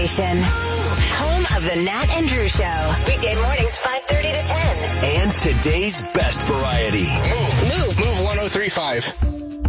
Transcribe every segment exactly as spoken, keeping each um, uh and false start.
station. Home of the Nat and Drew Show. Weekday mornings five thirty to ten. And today's best variety. Move. Move. Move one oh three point five.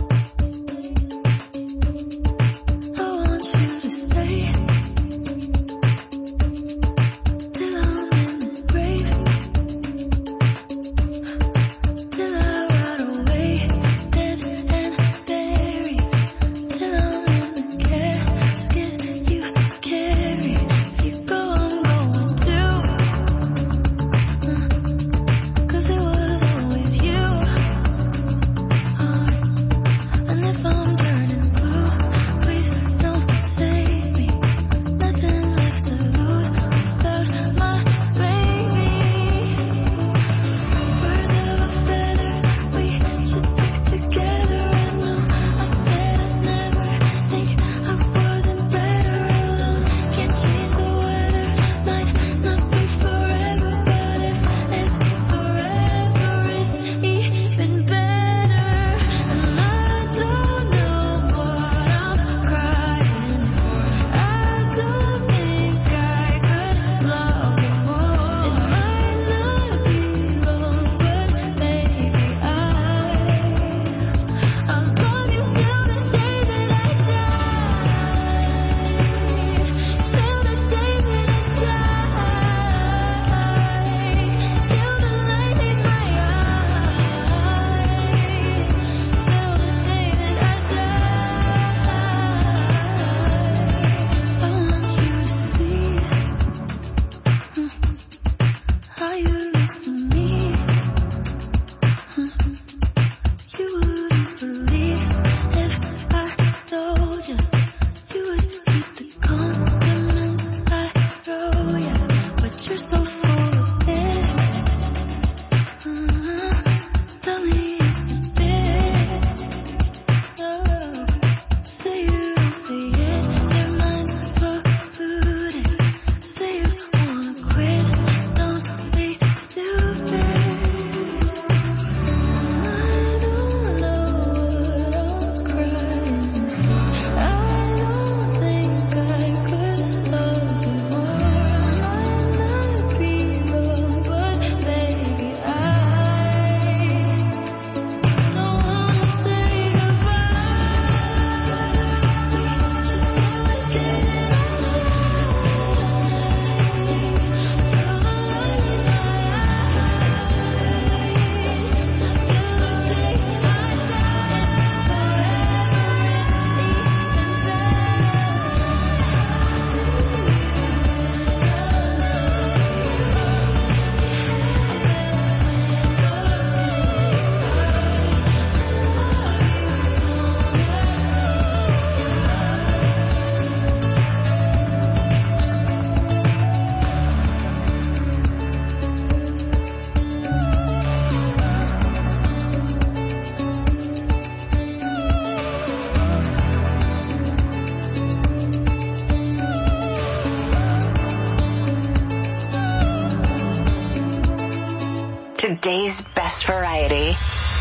Today's best variety.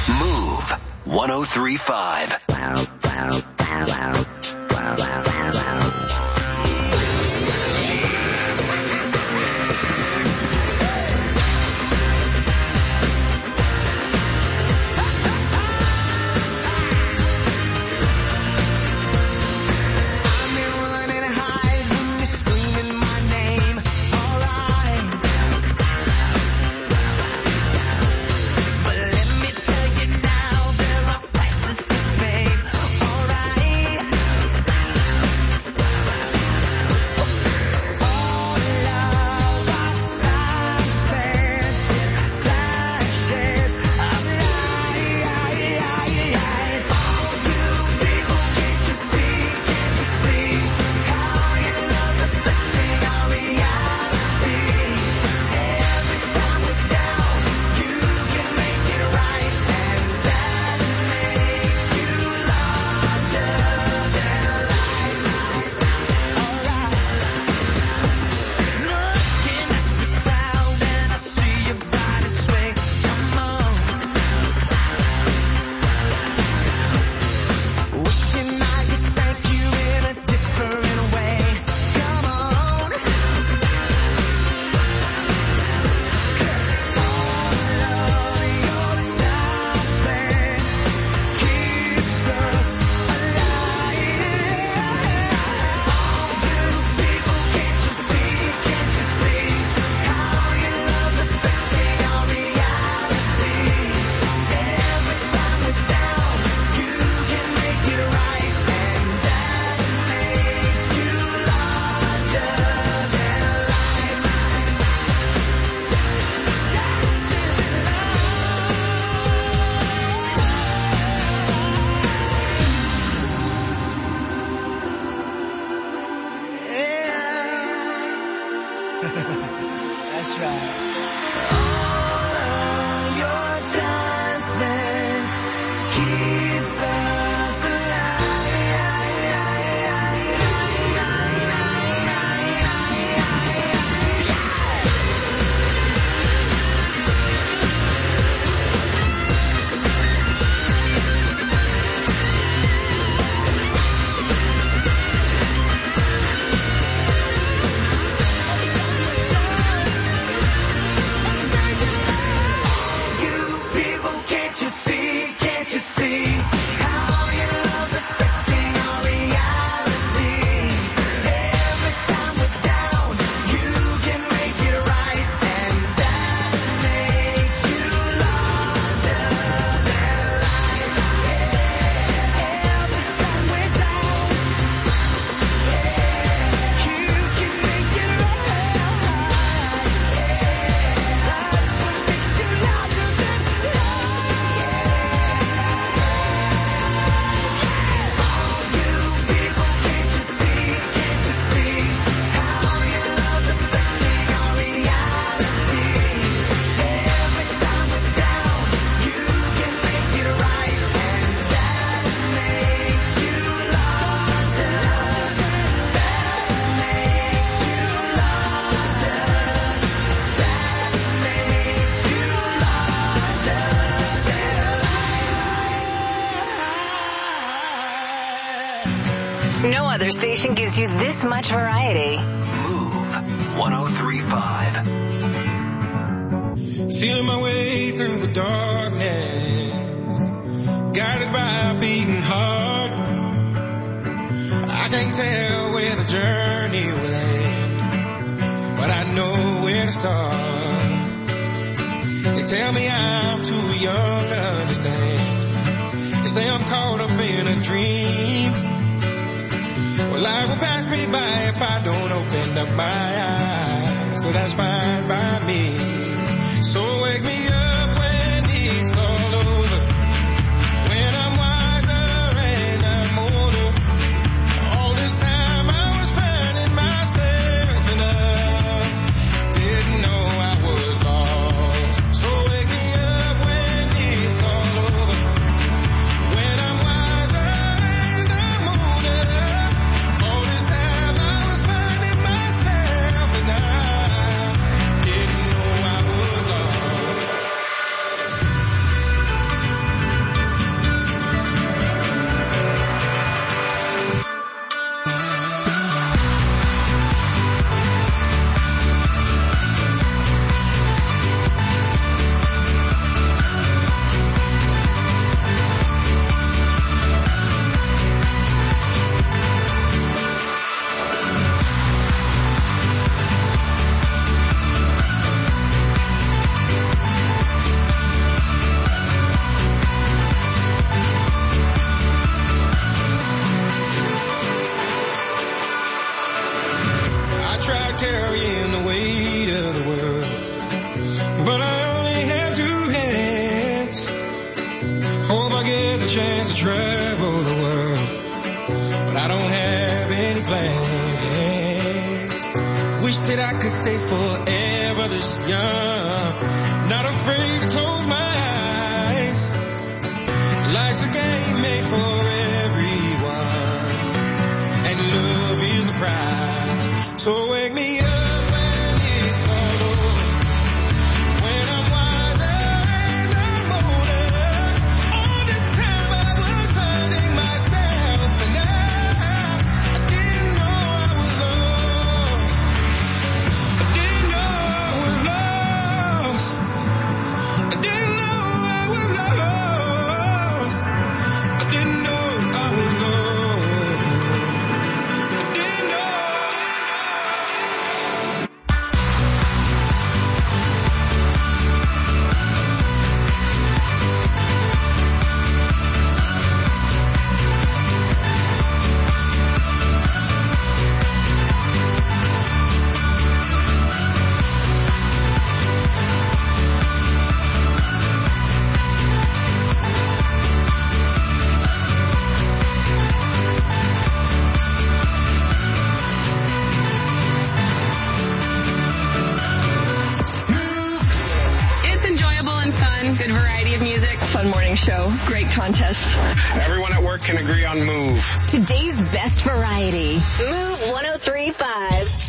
Move one oh three point five. Wow, wow, wow, wow, wow, wow, wow, wow. Alright. That's right. All your time spent keeps us No other station gives you this much variety. Move one oh three point five. Feeling my way through the darkness, guided by a beating heart. I can't tell where the journey will end, but I know where to start. They tell me I'm too young to understand. They say I'm caught up in a dream. Well, life will pass me by if I don't open up my eyes, so that's fine by me. So wake me up when it's all over, when I'm wiser and I'm older. All this time I was finding myself and I didn't know I was lost. So wake me up when it's all over, when I'm wiser and I'm older. All this time I was finding myself and I didn't know I was lost. I tried carrying the weight of the world, but I only have two hands. Hope I get the chance to travel the world, but I don't have any plans. Wish that I could stay forever this young, not afraid to close my eyes. Life's a game made for everyone, and love is the prize. So wake me up when it's all over, when I'm wiser and I'm older. All this time I was finding myself and I, I didn't know I was lost. I didn't know I was lost. I didn't know I was lost. I didn't know I was lost. I didn't know. Good variety of music. Fun morning show. Great contests. Everyone at work can agree on Move. Today's best variety. Move one oh three point five.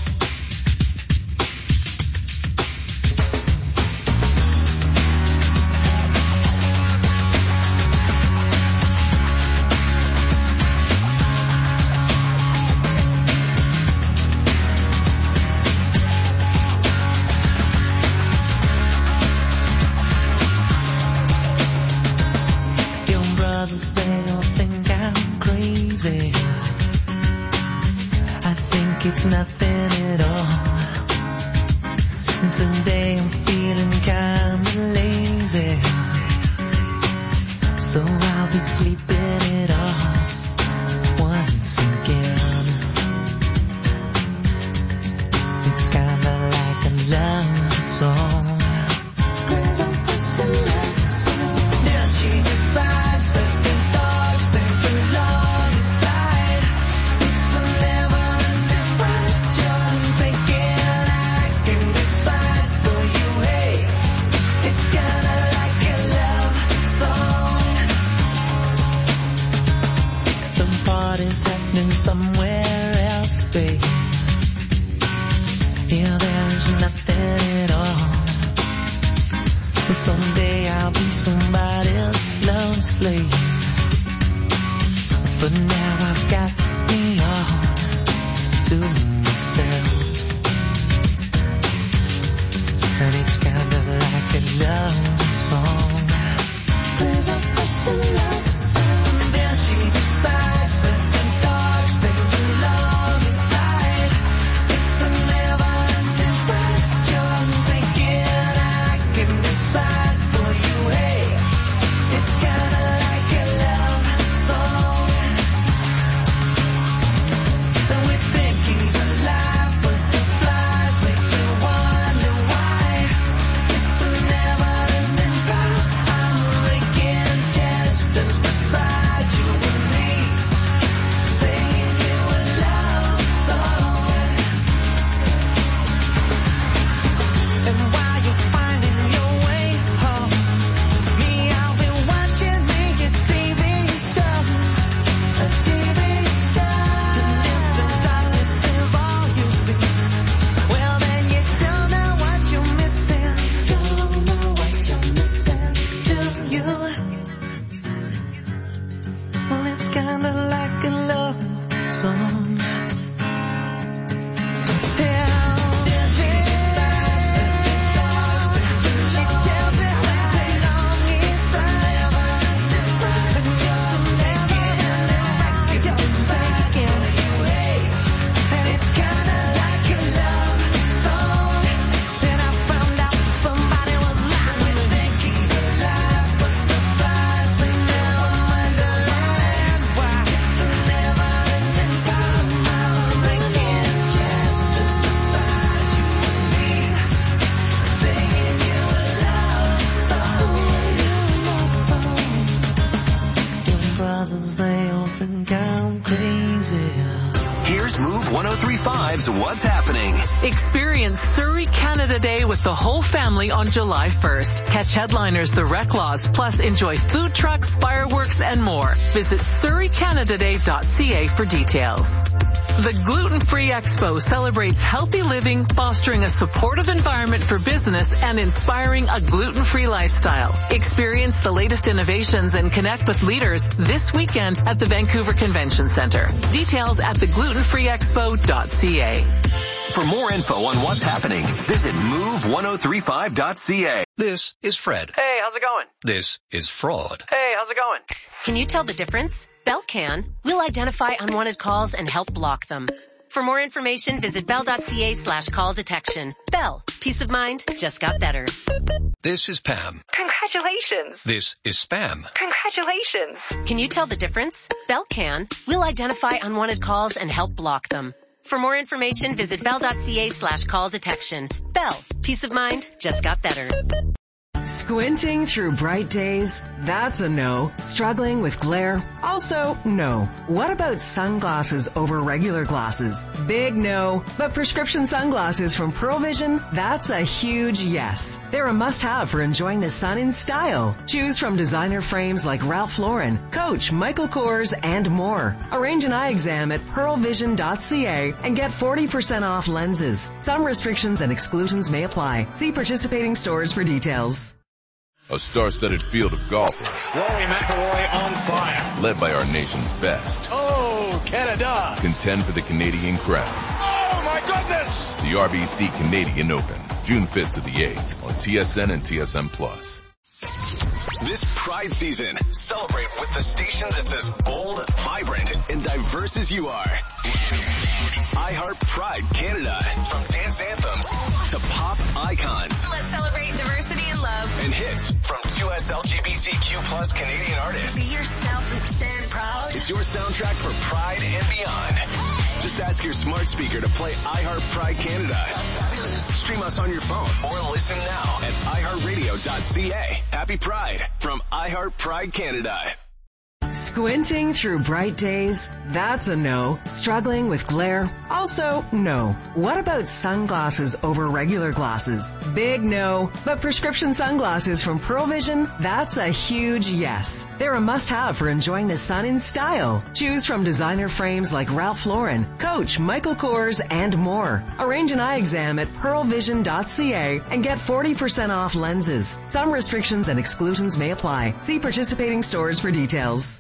It's nothing at all. Today I'm feeling kinda lazy, so I'll be sleeping it off once again. It's kinda like a love song. Then she decides that the dogs they belong inside. It's a never is happening somewhere else, babe. Yeah, there's nothing at all. But someday I'll be somebody else's love slave. But now I've got me all to myself. And it's kind of like a love song. There's a person love song. And then she decides that they belong inside. It's a never-ending ride. You're thinking I can decide for you. Hey, it's kinda like a love song. And we think he's alive, but the flies make you wonder why. It's a never-ending ride. I'm making gestures beside you and me. What's happening? Experience Surrey Canada Day with the whole family on July first. Catch headliners The Reclaws, plus enjoy food trucks, fireworks, and more. Visit surrey canada day dot c a for details. The Gluten-Free Expo celebrates healthy living, fostering a supportive environment for business, and inspiring a gluten-free lifestyle. Experience the latest innovations and connect with leaders this weekend at the Vancouver Convention Centre. Details at the gluten free expo dot c a. For more info on what's happening, visit move ten thirty-five dot c a. This is Fred. Hey, how's it going? This is Fraud. Hey, how's it going? Can you tell the difference? Bell can. We'll identify unwanted calls and help block them. For more information, visit bell dot c a slash call detection. Bell. Peace of mind just got better. This is Pam. Congratulations. This is Spam. Congratulations. Can you tell the difference? Bell can. We'll identify unwanted calls and help block them. For more information, visit bell dot c a slash call detection. Bell. Peace of mind just got better. Squinting through bright days? That's a no. Struggling with glare? Also no. What about sunglasses over regular glasses? Big no. But prescription sunglasses from Pearl Vision? That's a huge yes. They're a must-have for enjoying the sun in style. Choose from designer frames like Ralph Lauren, Coach, Michael Kors, and more. Arrange an eye exam at pearl vision dot c a and get forty percent off lenses. Some restrictions and exclusions may apply. See participating stores for details. A star-studded field of golfers. Rory McIlroy on fire. Led by our nation's best. Oh, Canada. Contend for the Canadian crown. Oh, my goodness. The R B C Canadian Open, June fifth to the eighth on T S N and T S N Plus. This Pride season, celebrate with the station that's as bold, vibrant, and diverse as you are. iHeart Pride Canada. From dance anthems to pop icons. Let's celebrate diversity and love. And hits from two S L G B T Q plus Canadian artists. Be yourself and stand proud. It's your soundtrack for Pride and beyond. Just ask your smart speaker to play iHeart Pride Canada. Stream us on your phone or listen now at i heart radio dot c a. Happy Pride from iHeart Pride Canada. Squinting through bright days? That's a no. Struggling with glare? Also no. What about sunglasses over regular glasses? Big no. But prescription sunglasses from Pearl Vision? That's a huge yes. They're a must-have for enjoying the sun in style. Choose from designer frames like Ralph Lauren, Coach, Michael Kors, and more. Arrange an eye exam at pearl vision dot c a and get forty percent off lenses. Some restrictions and exclusions may apply. See participating stores for details.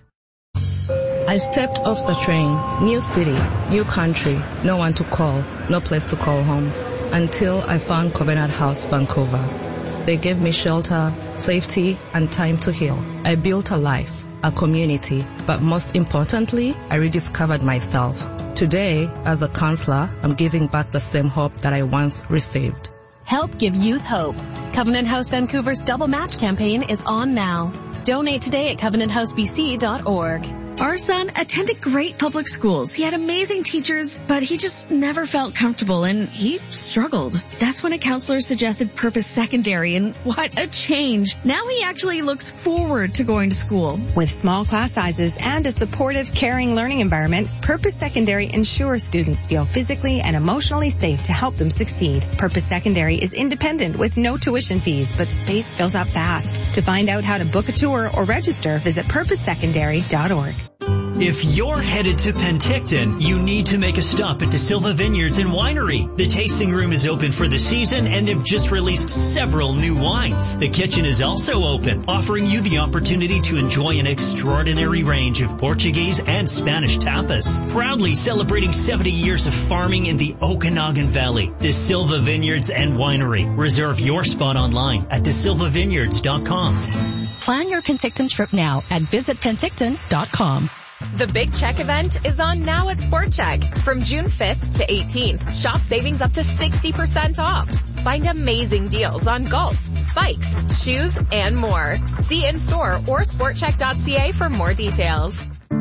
I stepped off the train, new city, new country, no one to call, no place to call home, until I found Covenant House, Vancouver. They gave me shelter, safety, and time to heal. I built a life, a community, but most importantly, I rediscovered myself. Today, as a counselor, I'm giving back the same hope that I once received. Help give youth hope. Covenant House Vancouver's Double Match campaign is on now. Donate today at covenant house b c dot org. Our son attended great public schools. He had amazing teachers, but he just never felt comfortable and he struggled. That's when a counselor suggested Purpose Secondary, and what a change. Now he actually looks forward to going to school. With small class sizes and a supportive, caring learning environment, Purpose Secondary ensures students feel physically and emotionally safe to help them succeed. Purpose Secondary is independent with no tuition fees, but space fills up fast. To find out how to book a tour or register, visit purpose secondary dot org. If you're headed to Penticton, you need to make a stop at DeSilva Vineyards and Winery. The tasting room is open for the season, and they've just released several new wines. The kitchen is also open, offering you the opportunity to enjoy an extraordinary range of Portuguese and Spanish tapas. Proudly celebrating seventy years of farming in the Okanagan Valley. DeSilva Vineyards and Winery. Reserve your spot online at de silva vineyards dot com. Plan your Penticton trip now at visit penticton dot com. The Big Check event is on now at Sport Check. From June fifth to eighteenth, shop savings up to sixty percent off. Find amazing deals on golf, bikes, shoes, and more. See in-store or sport check dot c a for more details.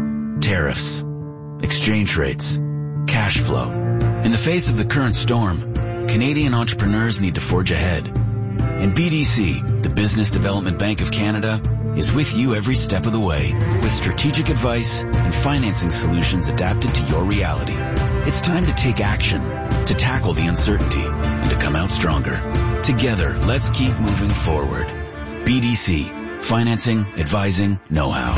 Tariffs, exchange rates, cash flow. In the face of the current storm, Canadian entrepreneurs need to forge ahead. And B D C, the Business Development Bank of Canada, is with you every step of the way with strategic advice and financing solutions adapted to your reality. It's time to take action, to tackle the uncertainty, and to come out stronger. Together, let's keep moving forward. B D C, financing, advising, know-how.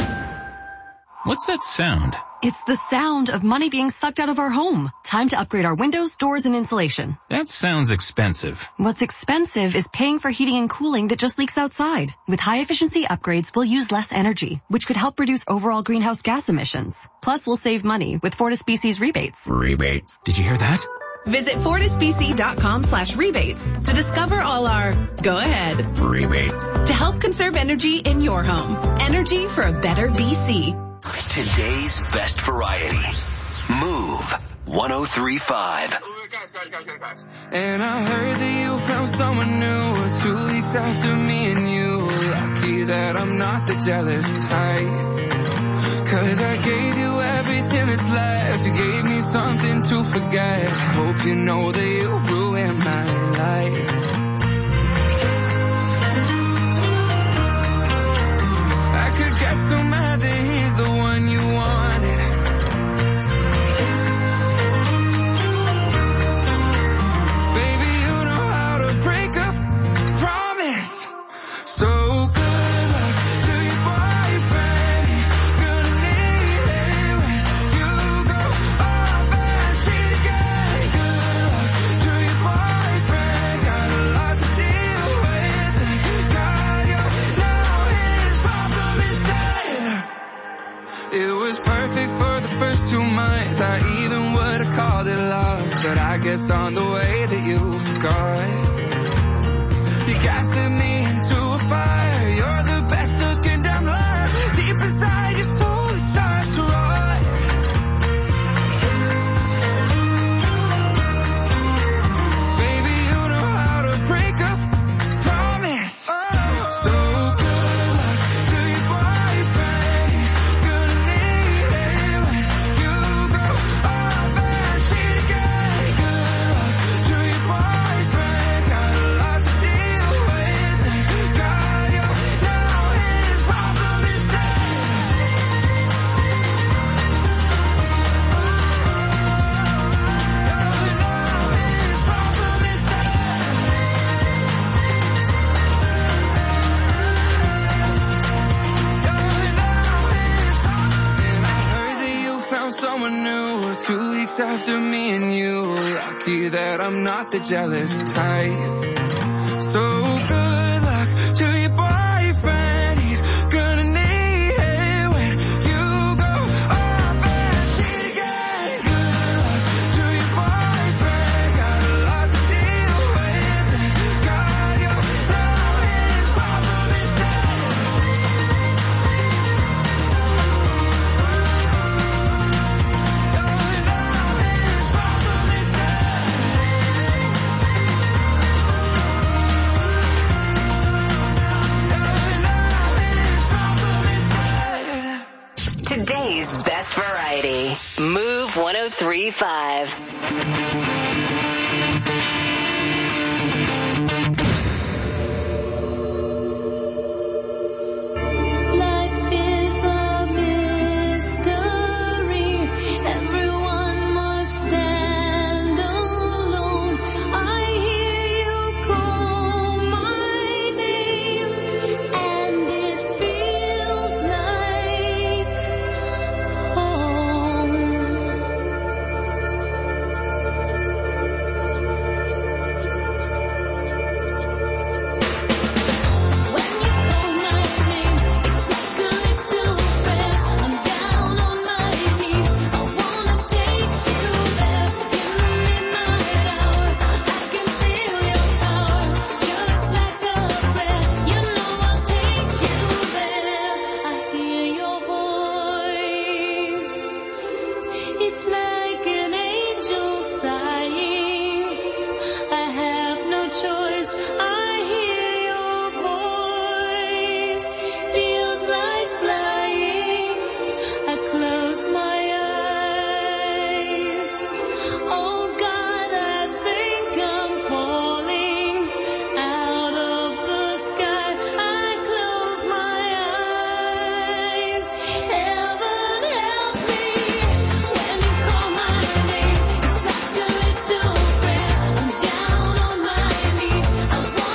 What's that sound? It's the sound of money being sucked out of our home. Time to upgrade our windows, doors, and insulation. That sounds expensive. What's expensive is paying for heating and cooling that just leaks outside. With high-efficiency upgrades, we'll use less energy, which could help reduce overall greenhouse gas emissions. Plus, we'll save money with FortisBC's rebates. Rebates. Did you hear that? Visit fortisbc.com slash rebates to discover all our go ahead rebates to help conserve energy in your home. Energy for a better B C. Today's best variety. Move one oh three point five. And I heard that you found someone new two weeks after me and you. Lucky that I'm not the jealous type. Cause I gave you everything that's left. You gave me something to forget. Hope you know that you ruined my life. guess on the way that you forgot. You casted me into a fire. You're the best looking damn liar. Deep inside your soul it starts to rot. Baby, you know how to break up. Promise. Oh. So good luck to your boyfriend. He's gonna need it when you go off and cheat again. Good luck to your boyfriend. Got a lot to deal with. Thank God you know his problem is someone new. Two weeks after me and you. Lucky that I'm not the jealous type. So good luck to your boyfriend. He's gonna need it when you go off and cheat again. Good luck to your boyfriend. Got a lot to deal with. Thank God you know his problem is Today's best variety. Move one oh three point five. I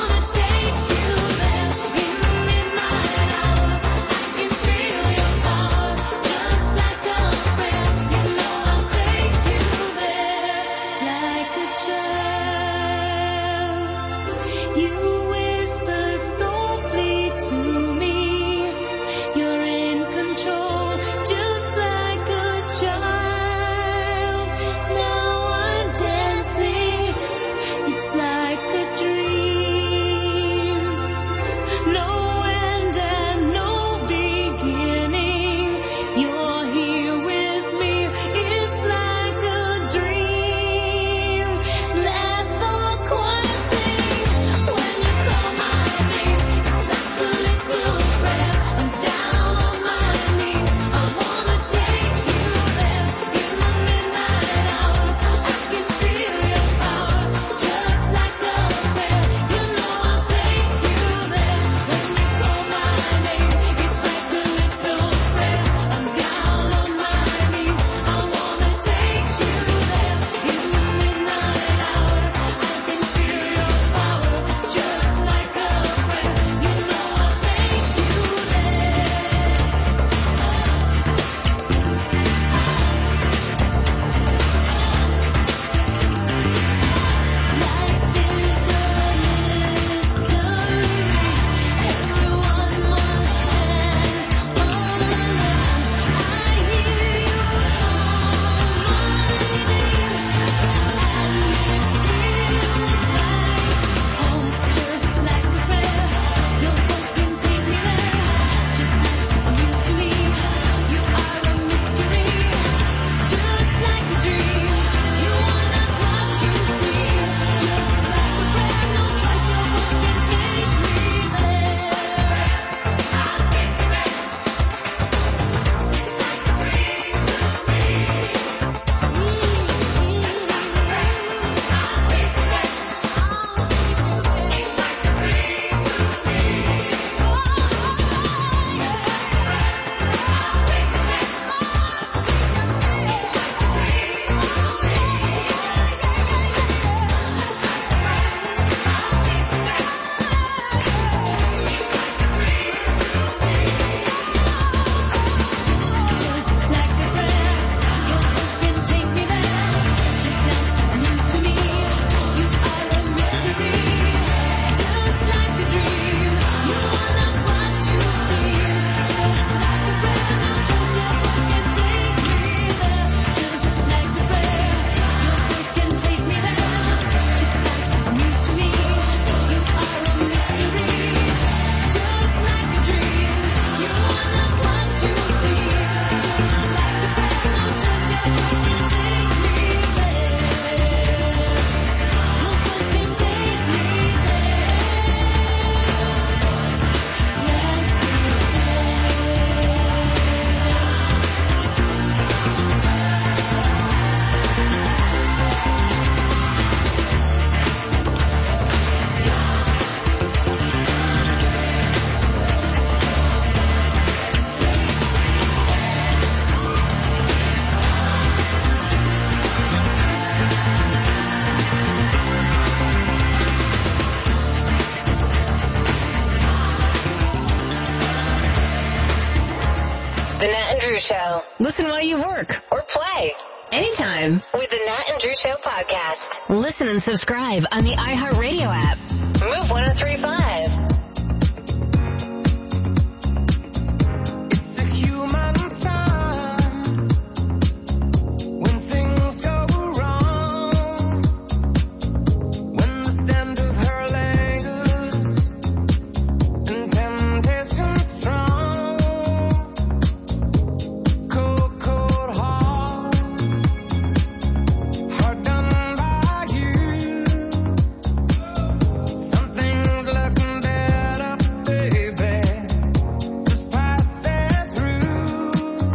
Drew Show. Listen while you work or play. Anytime with the Nat and Drew Show podcast. Listen and subscribe on the iHeartRadio app. Move one oh three point five. It's a human sign when things go wrong, when the scent of her lingers and temptation strong. Cold, cold heart, hard done by you. Something's looking better, baby. Just pass it through.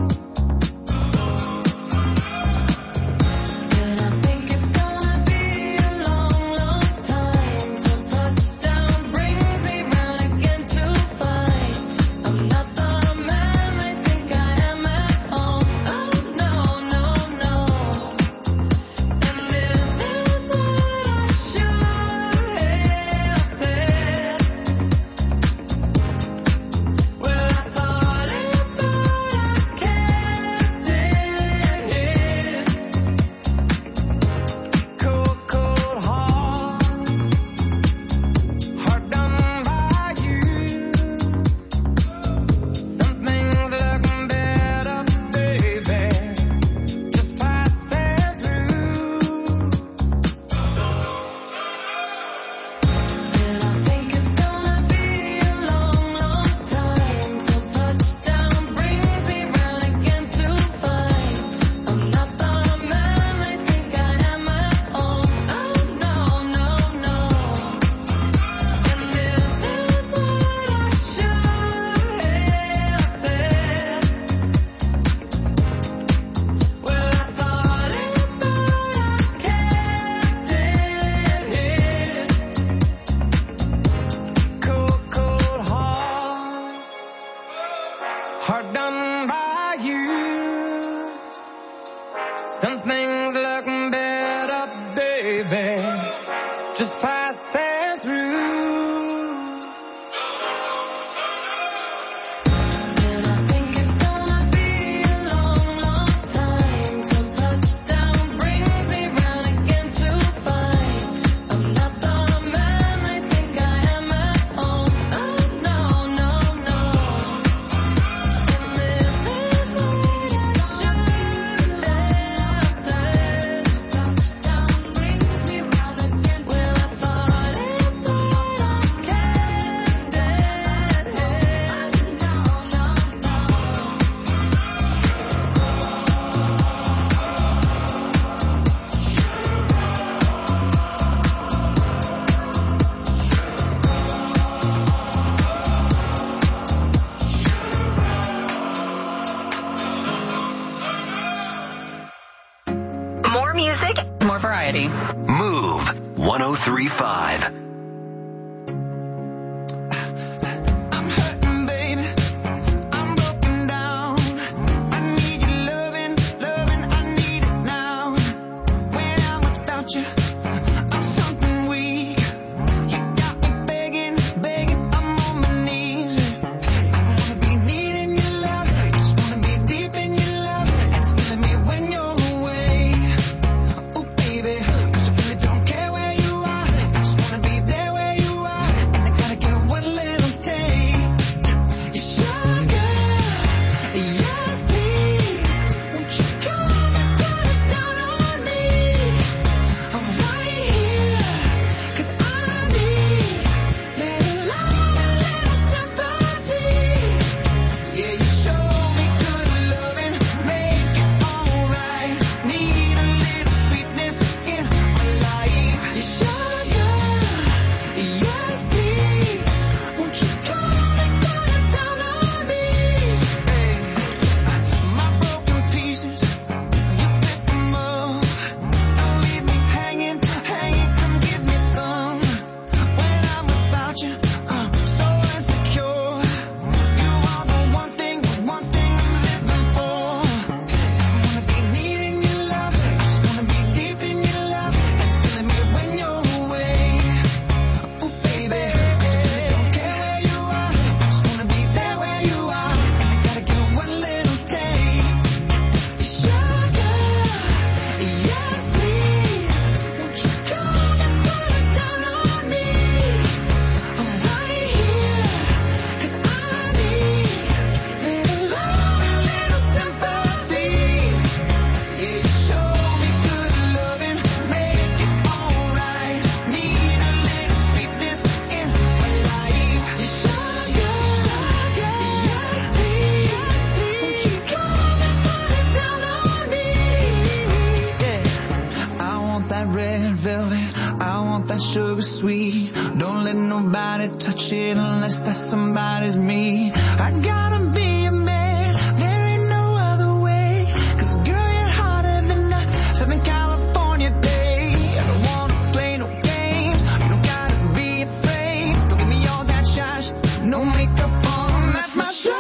And I think it's gonna be a long, long time till touchdown brings me round again to find I'm not the man I think I am at home. Oh no, no, no. And this is what I should have said. Well, I thought it, but I kept it hid. Cold, cold heart, hard done by you. Something's looking better, baby. Just pass it through. And I think it's gonna be a long, long time till touchdown brings me round again to find I'm not the man I think I am at home. Oh no, no, no. And this is what I should have said. Well, I thought it, but I kept it hid. Cold, cold heart, hard done by you. Something's looking better, baby. Just pass it through. And I think it's gonna be a long, long time till touchdown brings me round again to find I'm not the man I think I am at home. Oh no, no, no. And this is what I should have said. Touchdown brings me round again. Well, I thought it, but I kept it hid. No, no, no. More music, more variety. Move one oh three point five. I'm hurting, baby. I'm broken down. I need your loving, loving. I need it now. When I'm without you, I'm something weak. You got me begging, begging. I'm on my knees. I wanna be needing your love. I just wanna be deep in your love. And it's killing me when you're away. Oh, baby, 'cause I really don't care where you are. I just wanna be there where you are. And I gotta get one little taste. You sugar, yes please. Won't you come and put it down on me? I'm right here, 'cause I need little love and little sympathy. Yeah, you show me good loving, make it alright. Need a little sweetness in my life. You sugar, yes please. Won't you come and put it down on me? Hey, my broken pieces, you pick them up. Don't leave me hanging, hanging. Come give me some. When I'm without you, I'm so insecure. You are the one thing, the one thing I'm living for. I wanna be needing your love. I just wanna be deep in your love. And it's killing me when you're away. Oh, baby, 'cause I really don't care where you are. I just wanna be there where you are. And I gotta get one little taste. don't let nobody touch it unless that somebody's me. I gotta be a man, there ain't no other way. Cause girl, you're hotter than a Southern California day. I don't wanna play no games, you don't gotta be afraid. Don't give me all that shine, no makeup on, that's my sugar.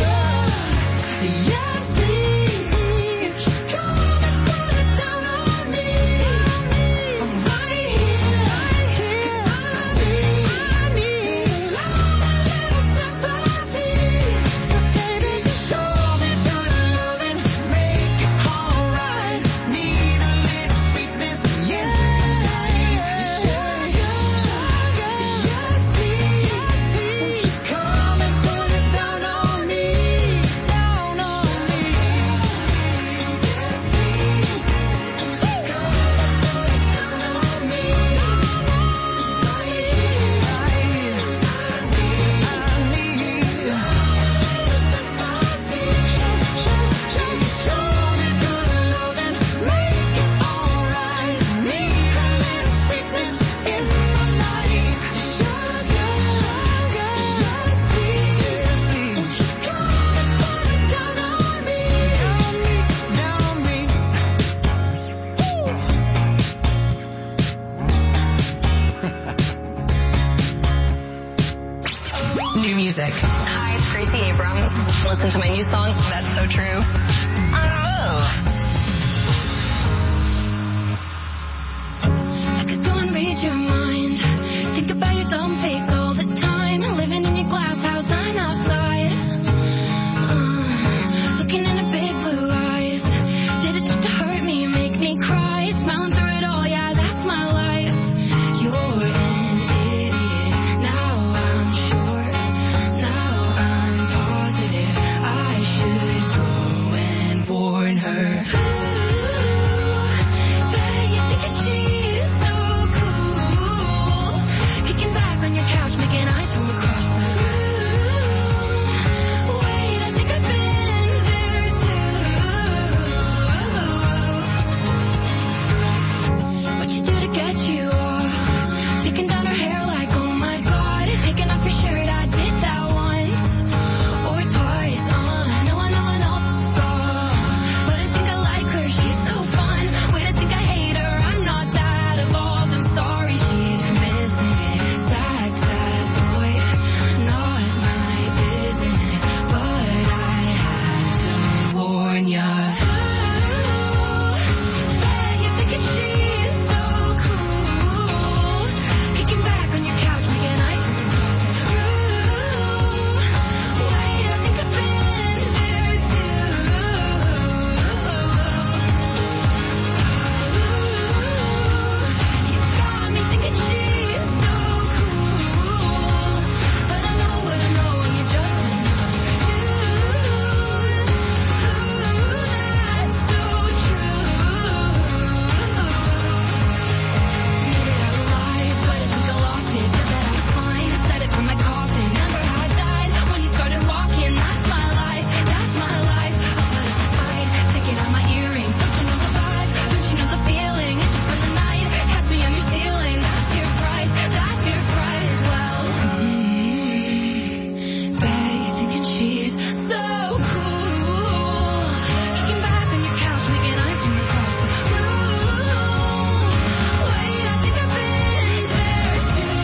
Yes, please, come and put it down on me. I'm right here, right here, 'cause I need, I need a little sympathy. So baby, just show me good loving, make it alright. Need a little sweetness, yeah, yeah. Sugar, sugar, yes please, won't you come and put it down on me, down on me. Yes please, come and put it down on me. I need, I need, I need sympathy. Just show me good loving, make it alright. Need a little sweetness in my life. Sugar, sugar, yes please, won't you come and put it down on me, down on me, New music. Hi, it's Gracie Abrams. Listen to my new song, That's So True. Oh. I could go and read your mind. Think about your dumb face all the time. Living in your glass house, I'm outside. Uh, looking into big blue eyes. Did it just to hurt me, make me cry. Smiling through it all, yeah, that's my life. You're an idiot. Now I'm sure. Now I'm positive. I should go and warn her. Ooh, bet you think that she's so cool. Kicking back on your couch, making eyes from across the room. Wait, I think I've been there too. What you do to get you off? Taking down her hair like, oh my god. Taking off your shirt, I did that once or twice. Uh, no, I know, I know, God. But I think I like her, she's so fun. Wait, I think I hate her, I'm not that evolved. I'm sorry, she's missing it. Sad, sad boy, not my business. But I had to warn ya. Bet you think that she's so cool. Kicking back on your couch, making eyes from across the room. Wait, I think I've been there too. You got me thinking she's so cool. But I know what I know, and you're just another dude. That's so true. Needed a life, but I think I lost it. Said that I was fine, said it from my coffin. Remember how I died when you started walking. That's my life, that's my life. I'll put up a fight, taking out my earrings. Don't you know the vibe? Don't you know the feeling? It's just for the night. Catch me on your ceiling. That's your price, that's your price. Well, mm, bet you're thinking she's so cool. Kicking back on your couch, making eyes from across the room. Wait, I think I've been there too.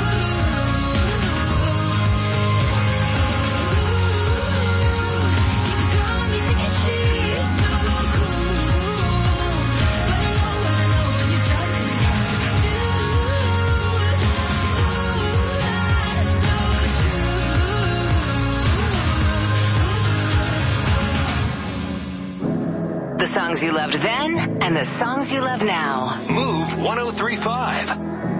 You got me thinking she's so cool. But I know what I know, and you're just another dude. That's so true. The songs you loved then and the songs you love now. Move one oh three point five.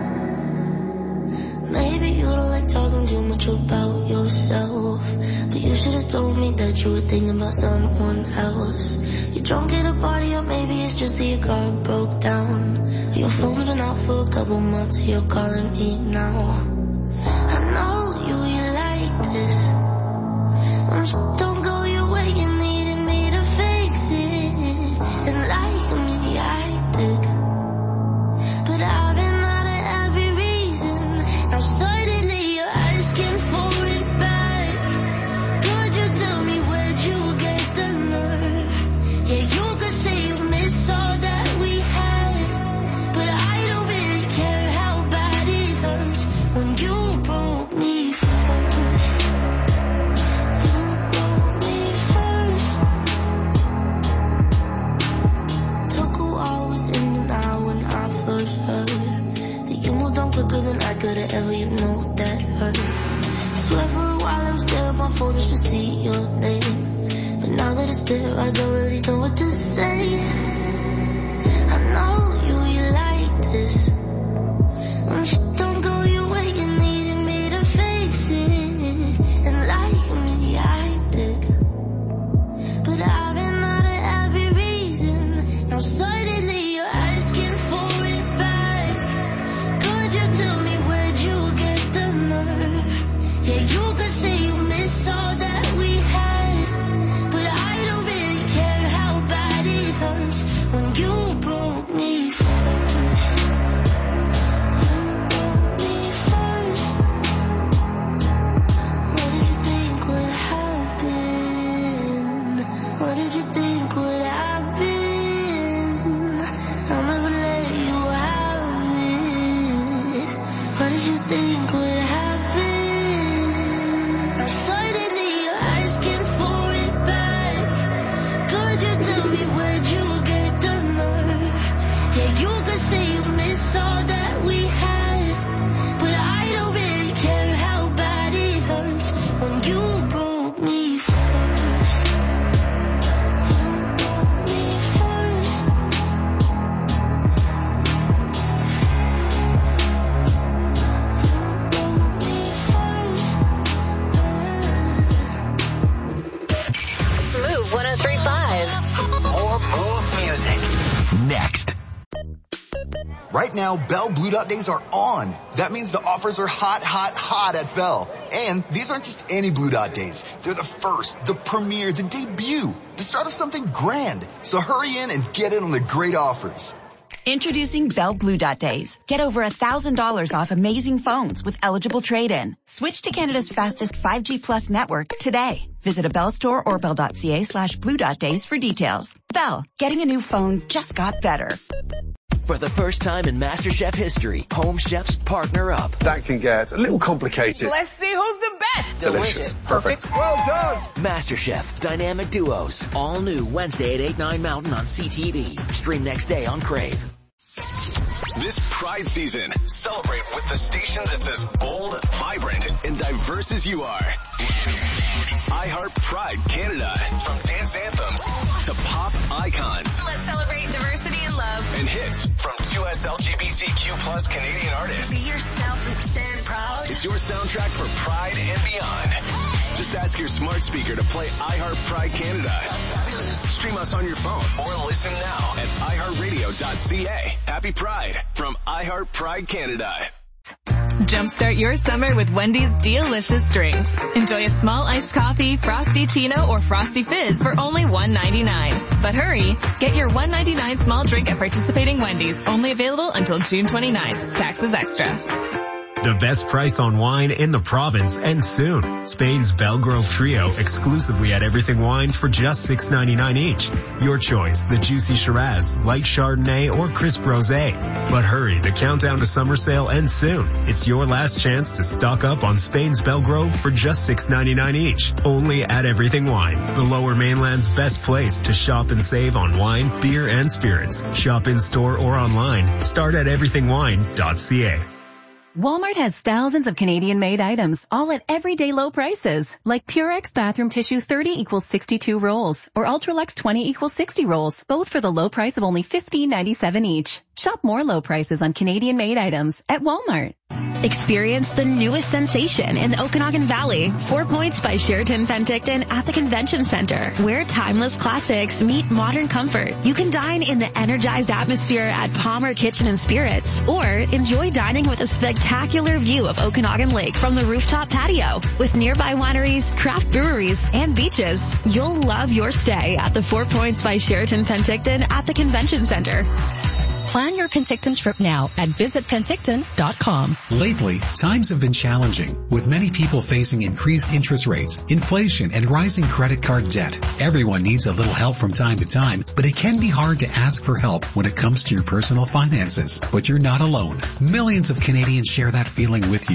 Maybe you don't like talking too much about yourself, but you should have told me that you were thinking about someone else. You're drunk at a party, or maybe it's just that your car broke down. You're floating out for a couple months, you're calling me now. I know you, you like this. When shit don't go your way, you needed me to fix it. And like me, I did. But I've been out of every reason. Now know that hurt. Swear for a while I would stare at my phone just to see your name. But now that it's there, I don't really know what to say. I know you, you like this. When shit don't go your way, you needed me to face it. And like me, I did. But I've been out of every reason. Now suddenly you're asking for it back. Could you tell me where'd you get the nerve? Yeah, you could say you miss all that we had. But I don't really care how bad it hurts when you broke me first. What did you think would happen? I'll never let you have it. What did you think would happen? Now suddenly you're asking for it back. Could you tell me where'd you get the nerve? Yeah, you could say you miss all that we had. But I don't really care how bad it hurts when you broke me first. Next. Right now, Bell Blue Dot Days are on. That means the offers are hot, hot, hot at Bell. And these aren't just any Blue Dot Days. They're the first, the premiere, the debut, the start of something grand. So hurry in and get in on the great offers. Introducing Bell Blue Dot Days. Get over one thousand dollars off amazing phones with eligible trade-in. Switch to Canada's fastest five G Plus network today. Visit a Bell store or bell.ca slash blue dot days for details. Bell, getting a new phone just got better. For the first time in MasterChef history, Home Chefs partner up. That can get a little complicated. Let's see who's the best. Delicious. Perfect. Well done. MasterChef Dynamic Duos. All new Wednesday at eight, nine Mountain on C T V. Stream next day on Crave. This Pride season, celebrate with the station that's as bold, vibrant, and diverse as you are. iHeart Pride Canada. From dance anthems to pop icons. Let's celebrate diversity and love. And hits from two S L G B T Q plus Canadian artists. Be yourself and stand proud. It's your soundtrack for Pride and beyond. Just ask your smart speaker to play iHeart Pride Canada. Stream us on your phone or listen now at i heart radio dot c a. Happy Pride from iHeart Pride Canada. Jumpstart your summer with Wendy's delicious drinks. Enjoy a small iced coffee, frosty chino, or frosty fizz for only one ninety-nine. But hurry, get your one ninety-nine small drink at participating Wendy's. Only available until June twenty-ninth. Taxes extra. The best price on wine in the province and soon. Spain's Belgrove Trio exclusively at Everything Wine for just six ninety-nine each. Your choice, the juicy Shiraz, light Chardonnay, or crisp Rosé. But hurry, the countdown to summer sale ends soon. It's your last chance to stock up on Spain's Belgrove for just six ninety-nine each. Only at Everything Wine, the Lower Mainland's best place to shop and save on wine, beer, and spirits. Shop in store or online. Start at everything wine dot c a. Walmart has thousands of Canadian-made items, all at everyday low prices, like Purex bathroom tissue thirty equals sixty-two rolls, or Ultralux twenty equals sixty rolls, both for the low price of only fifteen ninety-seven each. Shop more low prices on Canadian-made items at Walmart. Experience the newest sensation in the Okanagan Valley. Four Points by Sheraton Penticton at the Convention Center, where timeless classics meet modern comfort. You can dine in the energized atmosphere at Palmer Kitchen and Spirits, or enjoy dining with a spectacular view of Okanagan Lake from the rooftop patio. With nearby wineries, craft breweries, and beaches, you'll love your stay at the Four Points by Sheraton Penticton at the Convention Center. Plan your Penticton trip now at visit penticton dot com. Lately, times have been challenging, with many people facing increased interest rates, inflation, and rising credit card debt. Everyone needs a little help from time to time, but it can be hard to ask for help when it comes to your personal finances. But you're not alone. Millions of Canadians share that feeling with you. Have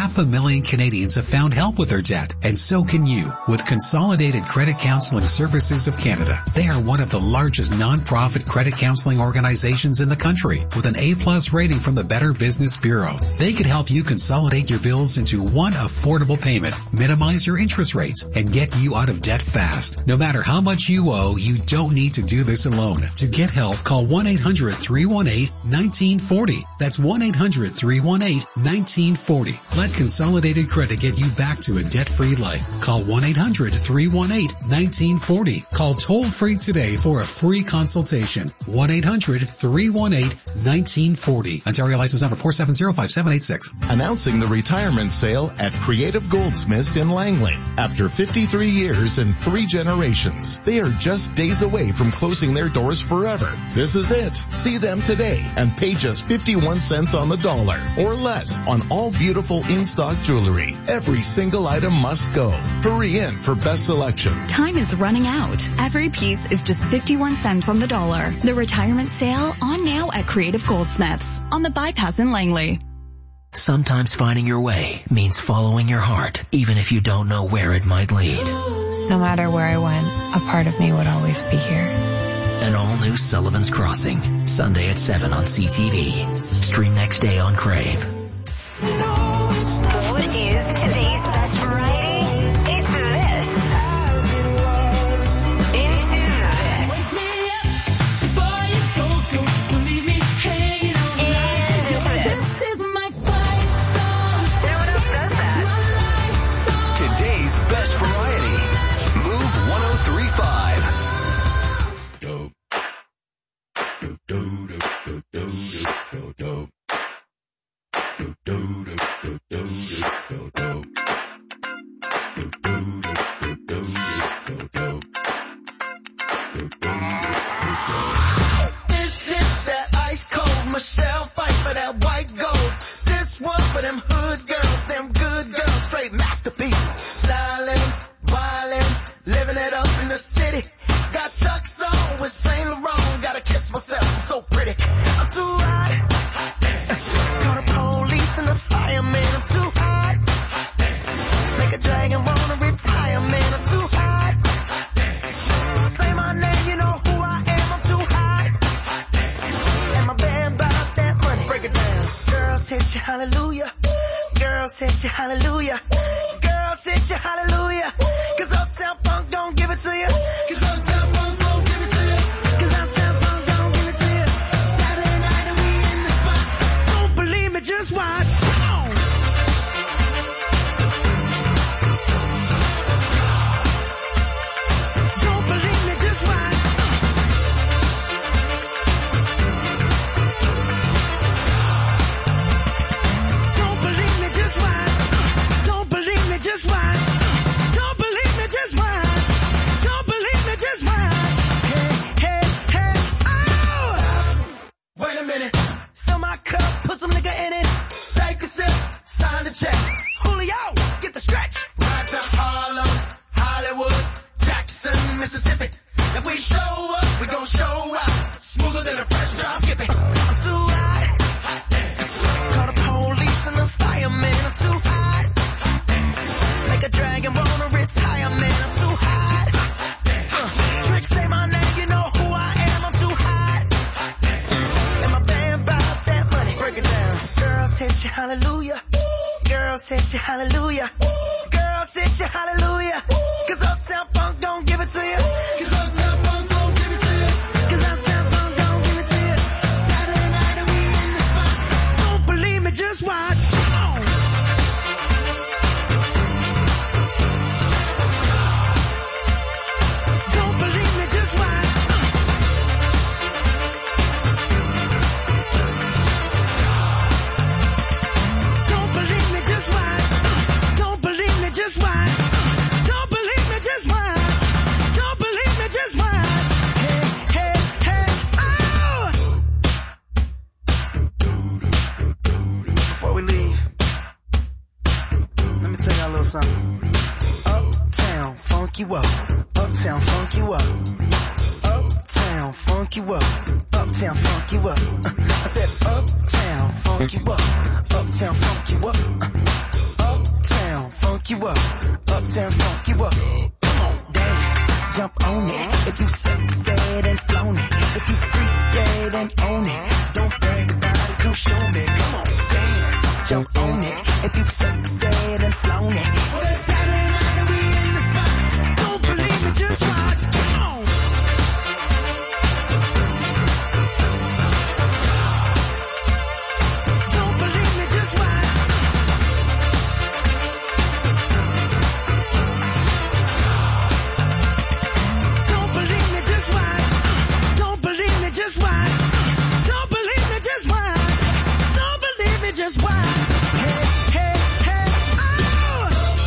half a million Canadians have found help with their debt, and so can you with Consolidated Credit Counseling Services of Canada. They are one of the largest non-profit credit counseling organizations in the country with an A-plus rating from the Better Business Bureau. They could help you consolidate your bills into one affordable payment, minimize your interest rates, and get you out of debt fast. No matter how much you owe, you don't need to do this alone. To get help, call one eight hundred three one eight one nine four zero. That's one eight hundred three one eight one nine four zero. Let Consolidated Credit get you back to a debt-free life. Call one eight hundred three one eight one nine four zero. Call toll-free today for a free consultation. one eight hundred three one eight one nine four zero. Ontario license number four seven zero five seven eight six. Announcing the retirement sale at Creative Goldsmiths in Langley. After fifty-three years and three generations, they are just days away from closing their doors forever. This is it. See them today and pay just fifty-one cents on the dollar or less on all beautiful in-stock jewelry. Every single item must go. Hurry in for best selection. Time is running out. Every piece is just fifty-one cents on the dollar. The retirement sale on now at Creative Goldsmiths on the bypass in Langley. Sometimes finding your way means following your heart, even if you don't know where it might lead. No matter where I went, a part of me would always be here. An all-new Sullivan's Crossing, Sunday at seven on C T V. Stream next day on Crave. What is today's best variety? It's this. Into this. And into this. No one else does that. Today's best variety. Move one oh three point five. This hit that ice cold Michelle fight for that white gold. This one for them hood girls, them good girls, straight masterpieces. Styling, wildin', living it up in the city. Got Chuck's on with Saint Laurent. Gotta kiss myself, I'm so pretty. I'm too hot. Call the police and the fireman. I'm too hot. Make a dragon wanna retire, man. I'm too hot. Say my name, you know who I am. I'm too hot. And my band bought that money. Break it down. Girls hit you, hallelujah. Girls hit you, hallelujah. Girls hit you, hallelujah. Cause Uptown Funk don't give it to you. Cause Uptown Funk don't give it to you. Cause Uptown Funk don't give it to you. Saturday night and we in the spot. Don't believe me, just watch. Don't believe me, just watch. Don't believe me, just watch. Don't believe me, just watch. Don't believe me, just watch. Don't believe me, just watch. Hey, hey, hey, oh! Stop. Wait a minute. Fill my cup, put some nigga in it. Take a sip, sign the check. Julio, get the stretch. Right to Harlem, Hollywood, Jackson, Mississippi. If we show up, we gon' show out. Smoother than a fresh drop skipping. I'm too hot. Call the police and the fireman. I'm too hot. Make a dragon wanna retire, man. I'm too hot. Uh, Trick, say my name, you know who I am. I'm too hot. And my band bought that money. Break it down. Girls hit you, hallelujah. Girls hit you, hallelujah. Girls hit you, hallelujah. Cause Uptown Funk don't give it to you. Cause Uptown Funk don't give it to you. Cause Uptown Funk don't give it to you. Saturday night and we in the spot. Don't believe me, just watch. Don't believe me, just watch. Don't believe me, just watch. Don't believe me, just watch. Don't believe me, just watch. Don't believe me, just watch. Hey, hey, hey, oh! Before we leave, let me tell y'all a little something. Uptown, funk you up. Uptown, funk you up. Uptown, funk you up. Uptown, funk you up. I said uptown, funk you up. Uptown, funk you up. you up. Uptown funk you up. Come on, dance, jump on it. If you succeed and flown it. If you freak dead and own it. Don't brag about it, come show me. Come on, dance, jump on it. If you succeed and flown it. Well, it's Saturday night and we in the spot. Don't believe me, just watch. Come on. Don't believe me, just watch. Don't believe me, just watch. Don't believe me, just watch. Don't believe me, just watch. Don't believe me, just watch. Hey, hey, hey, oh!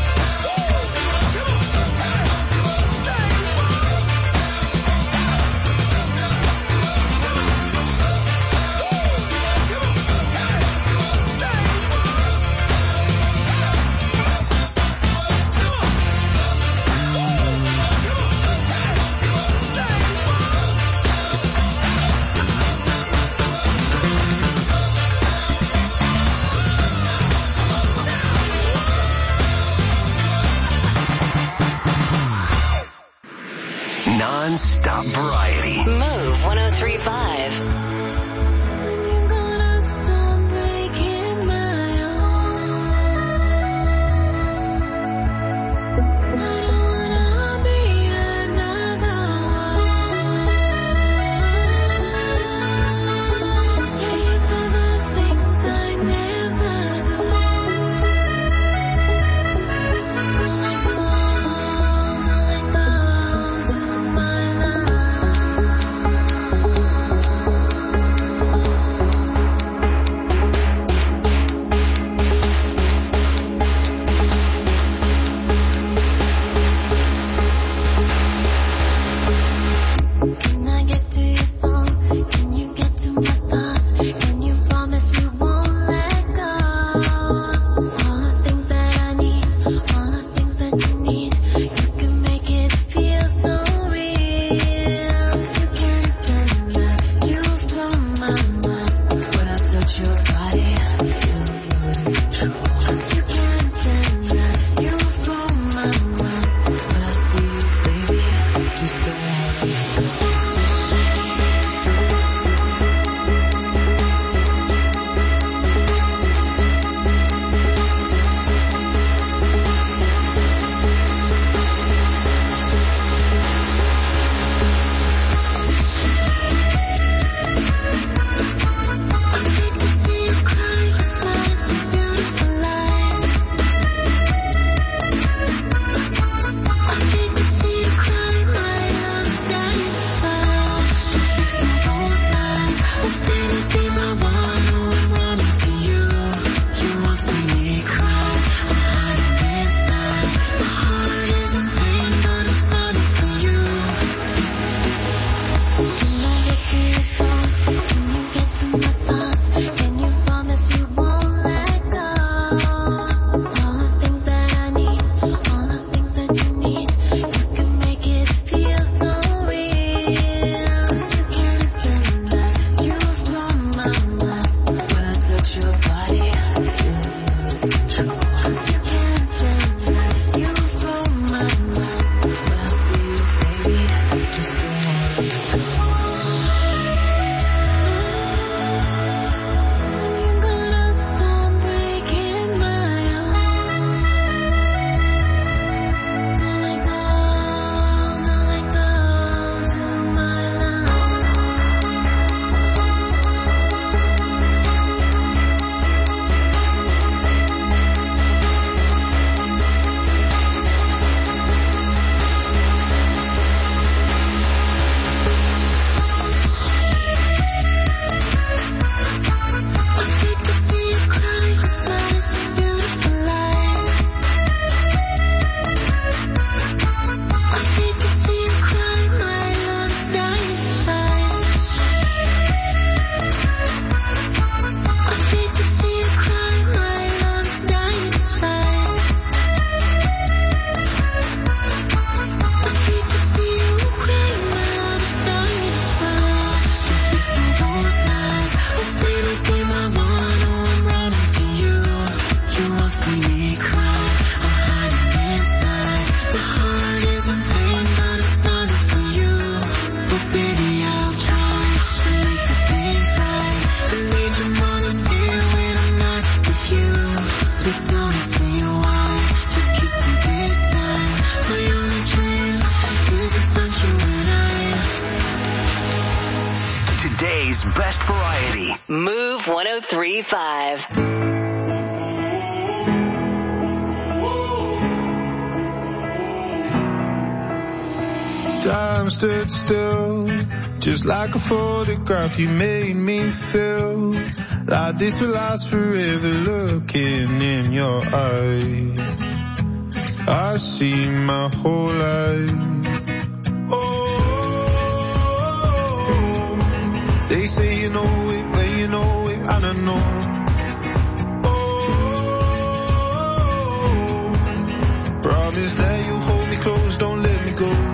Non-stop variety. Move one oh three point five. best variety. Move one oh three point five. Time stood still, just like a photograph. You made me feel like this will last forever. Looking in your eyes, I see my whole life. Oh, they say you know it, when you know it, I don't know. Oh, promise that you'll hold me close, don't let me go.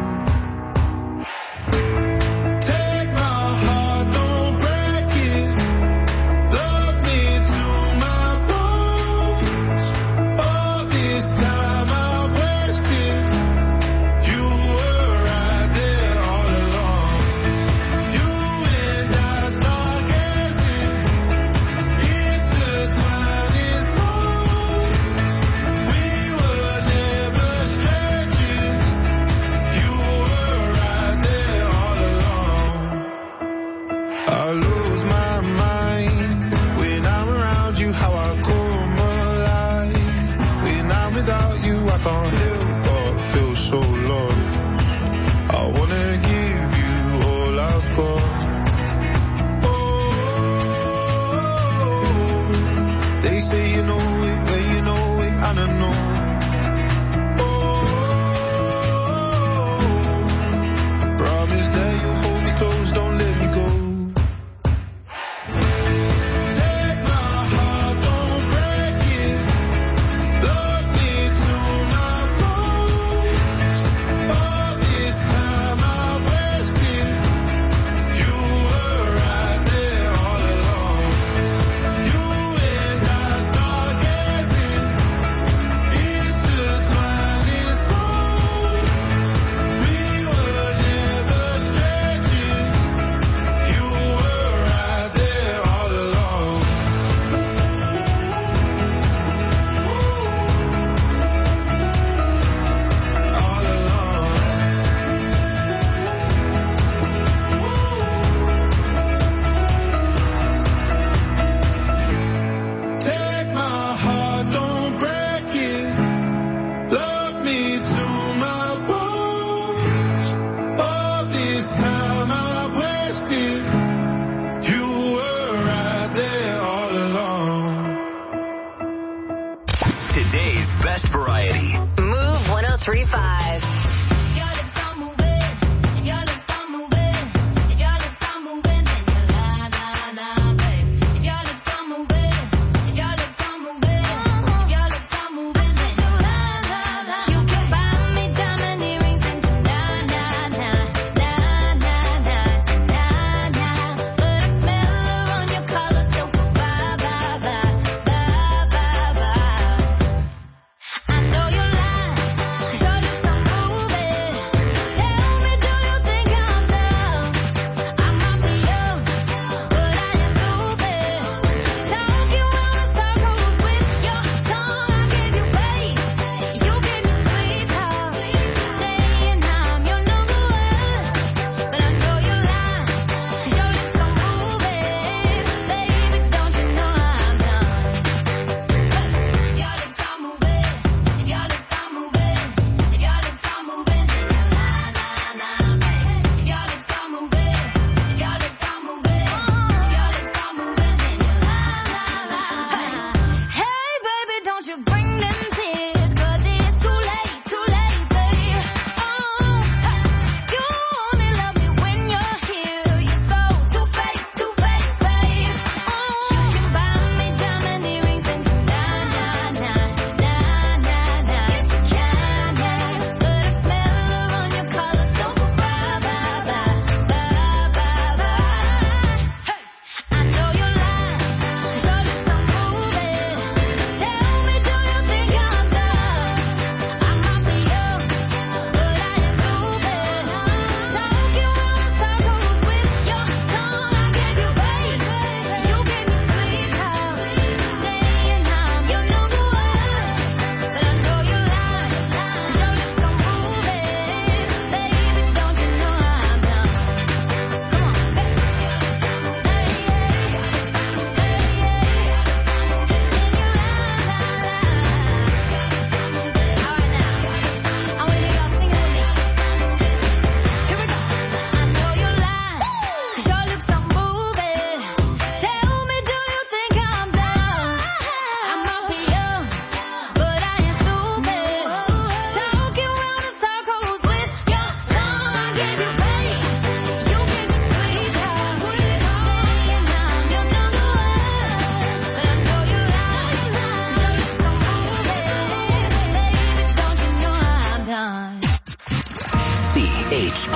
I know you're lying, 'cause your lips are moving.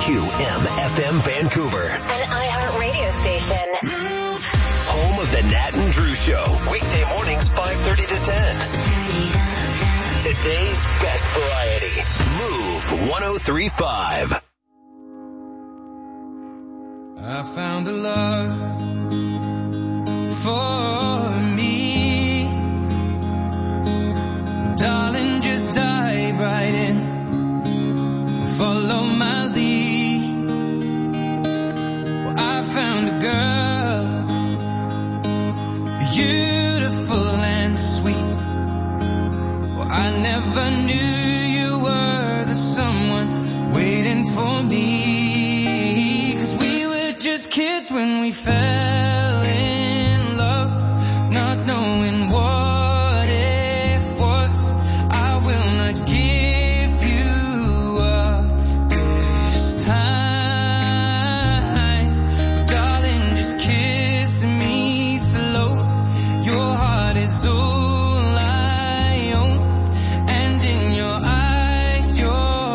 Q M F M Vancouver. An iHeart radio station. Home of the Nat and Drew Show. Weekday mornings five thirty to ten. Today's best variety. Move one oh three point five. I found a love for me. Darling, just dive right in. Follow my lead. Well, I found a girl, beautiful and sweet. Well, I never knew you were the someone waiting for me. 'Cause we were just kids when we fell.